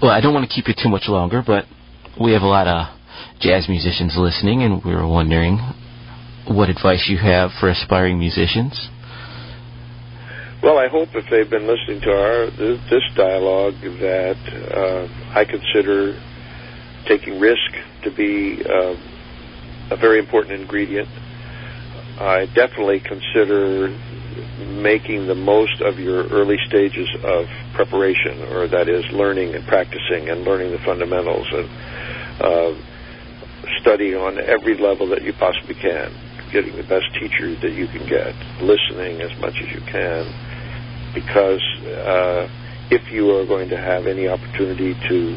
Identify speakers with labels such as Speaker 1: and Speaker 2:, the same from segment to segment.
Speaker 1: Well, I don't want to keep you too much longer, but we have a lot of jazz musicians listening, and we were wondering what advice you have for aspiring musicians.
Speaker 2: Well, I hope if they've been listening to this dialogue that I consider taking risk to be a very important ingredient. I definitely consider making the most of your early stages of preparation, or that is learning and practicing and learning the fundamentals, and studying on every level that you possibly can, getting the best teacher that you can get, listening as much as you can, because if you are going to have any opportunity to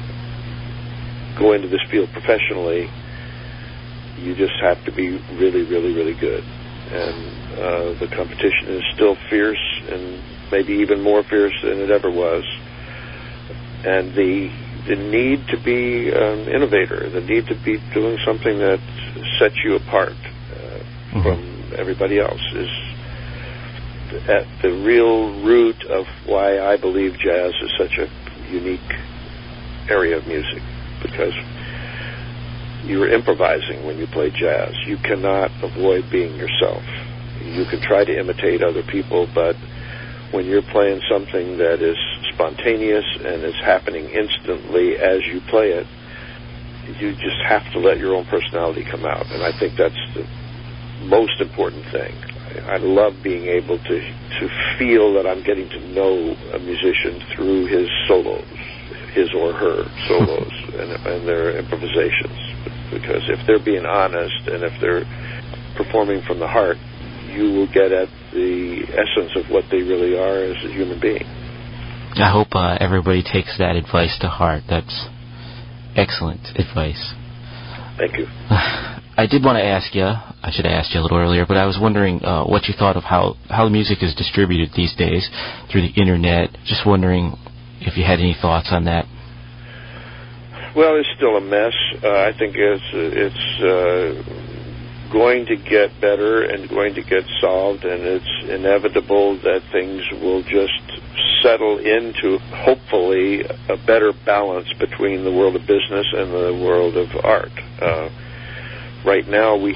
Speaker 2: go into this field professionally, you just have to be really, really, really good. And the competition is still fierce, and maybe even more fierce than it ever was. And the need to be an innovator, the need to be doing something that sets you apart from everybody else is at the real root of why I believe jazz is such a unique area of music, because you're improvising when you play jazz. You cannot avoid being yourself. You can try to imitate other people, but when you're playing something that is spontaneous and is happening instantly as you play it, you just have to let your own personality come out. And I think that's the most important thing. I love being able to feel that I'm getting to know a musician through his solos, his or her solos, and their improvisations. Because if they're being honest and if they're performing from the heart, you will get at the essence of what they really are as a human being.
Speaker 1: I hope everybody takes that advice to heart. That's excellent advice.
Speaker 2: Thank you.
Speaker 1: I did want to ask you, I should have asked you a little earlier, but I was wondering what you thought of how the music is distributed these days through the Internet. Just wondering if you had any thoughts on that.
Speaker 2: Well, it's still a mess. I think it's going to get better and going to get solved, and it's inevitable that things will just settle into, hopefully, a better balance between the world of business and the world of art. Right now, we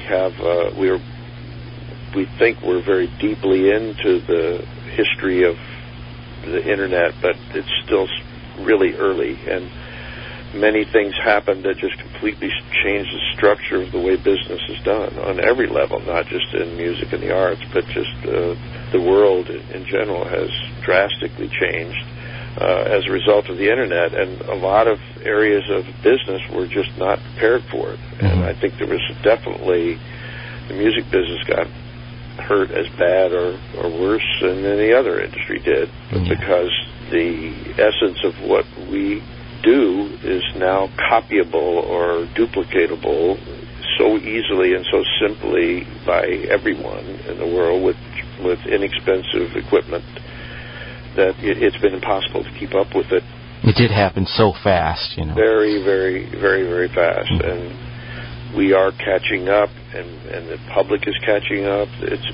Speaker 2: think we're very deeply into the history of the Internet, but it's still really early, and many things happen that just completely change the structure of the way business is done on every level, not just in music and the arts, but just the world in general has drastically changed as a result of the Internet, and a lot of areas of business were just not prepared for it. And I think there was definitely, the music business got hurt as bad or worse than any other industry did, because the essence of what we do is now copyable or duplicatable so easily and so simply by everyone in the world with inexpensive equipment that it's been impossible to keep up with it.
Speaker 1: It did happen so fast, you know.
Speaker 2: Very, very, very, very fast. And we are catching up, and the public is catching up.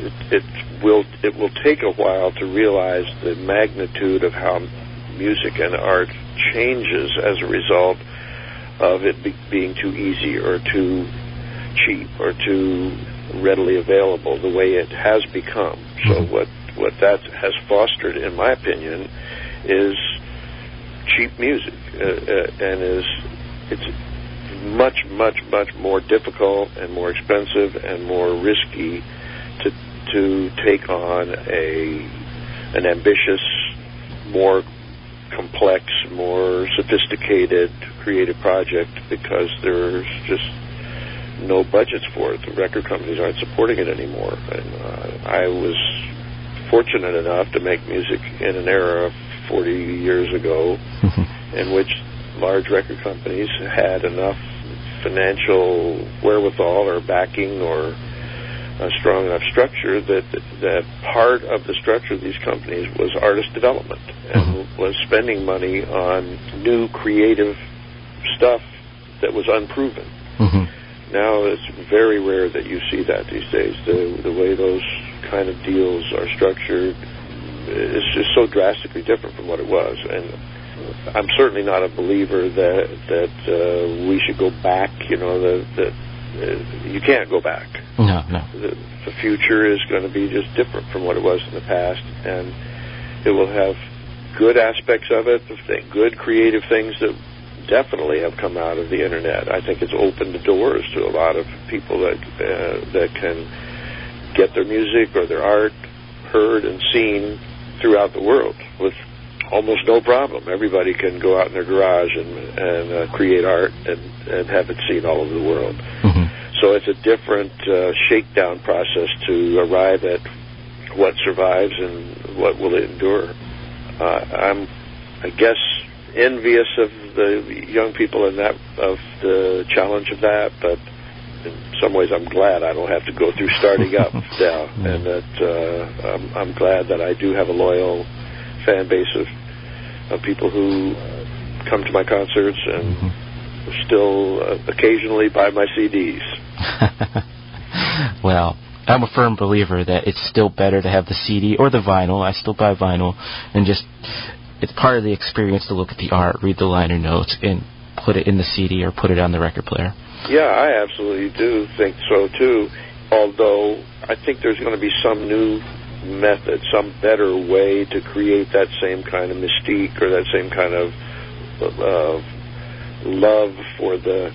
Speaker 2: It will take a while to realize the magnitude of how music and art changes as a result of it being too easy or too cheap or too readily available the way it has become. So what that has fostered, in my opinion, is cheap music, and it's much, much, much more difficult and more expensive and more risky to take on an ambitious, more complex, more sophisticated creative project, because there's just no budgets for it. The record companies aren't supporting it anymore. And I was fortunate enough to make music in an era 40 years ago in which large record companies had enough financial wherewithal or backing or a strong enough structure that part of the structure of these companies was artist development and was spending money on new creative stuff that was unproven. Now it's very rare that you see that these days. The way those kind of deals are structured is just so drastically different from what it was. And I'm certainly not a believer that we should go back. That you can't go back.
Speaker 1: No.
Speaker 2: The future is going to be just different from what it was in the past, and it will have good aspects of it, good creative things that definitely have come out of the internet. I think it's opened the doors to a lot of people that can get their music or their art heard and seen throughout the world with almost no problem. Everybody can go out in their garage and create art and have it seen all over the world.
Speaker 1: Mm-hmm.
Speaker 2: So it's a different shakedown process to arrive at what survives and what will endure. I'm, I guess, envious of the young people of the challenge of that, but in some ways I'm glad I don't have to go through starting up now, and that I'm glad that I do have a loyal fan base of people who come to my concerts and still occasionally buy my CDs.
Speaker 1: Well, I'm a firm believer that it's still better to have the CD or the vinyl. I still buy vinyl, and just it's part of the experience to look at the art, read the liner notes, and put it in the CD or put it on the record player.
Speaker 2: Yeah, I absolutely do think so too. Although I think there's going to be some new method, some better way to create that same kind of mystique or that same kind of love for the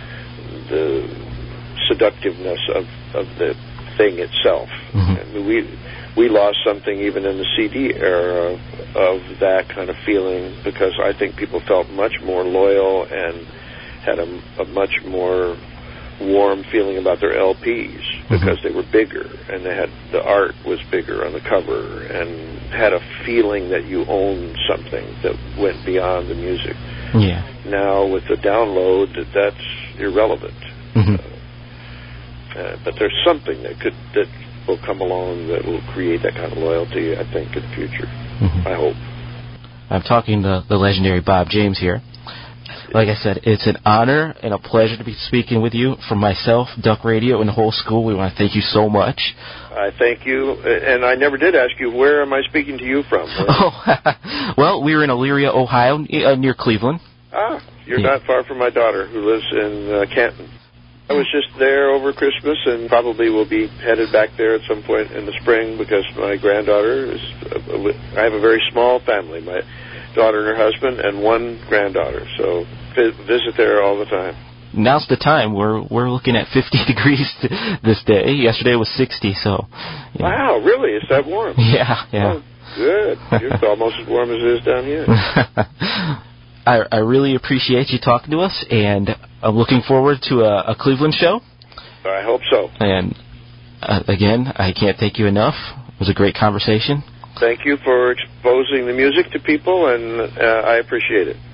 Speaker 2: seductiveness of the thing itself. Mm-hmm. And we lost something even in the CD era of that kind of feeling, because I think people felt much more loyal and had a much more warm feeling about their LPs because they were bigger and the art was bigger on the cover and had a feeling that you owned something that went beyond the music.
Speaker 1: Yeah.
Speaker 2: Now with the download, that's irrelevant.
Speaker 1: Mm-hmm.
Speaker 2: But there's something that will come along that will create that kind of loyalty, I think, in the future. Mm-hmm. I hope.
Speaker 1: I'm talking to the legendary Bob James here. Like I said, it's an honor and a pleasure to be speaking with you. From myself, Duck Radio, and the whole school, we want to thank you so much.
Speaker 2: I thank you. And I never did ask you, where am I speaking to you from?
Speaker 1: Well, we're in Elyria, Ohio, near Cleveland.
Speaker 2: You're not far from my daughter, who lives in Canton. I was just there over Christmas and probably will be headed back there at some point in the spring because my granddaughter is... I have a very small family. My daughter and her husband and one granddaughter, so visit there all the time.
Speaker 1: Now's the time. We're looking at 50 degrees this day. Yesterday was 60, so...
Speaker 2: Wow, really? It's that warm?
Speaker 1: Yeah.
Speaker 2: Oh, good. It's almost as warm as it is down here.
Speaker 1: I really appreciate you talking to us, and I'm looking forward to a Cleveland show.
Speaker 2: I hope so.
Speaker 1: And again, I can't thank you enough. It was a great conversation.
Speaker 2: Thank you for exposing the music to people, and I appreciate it.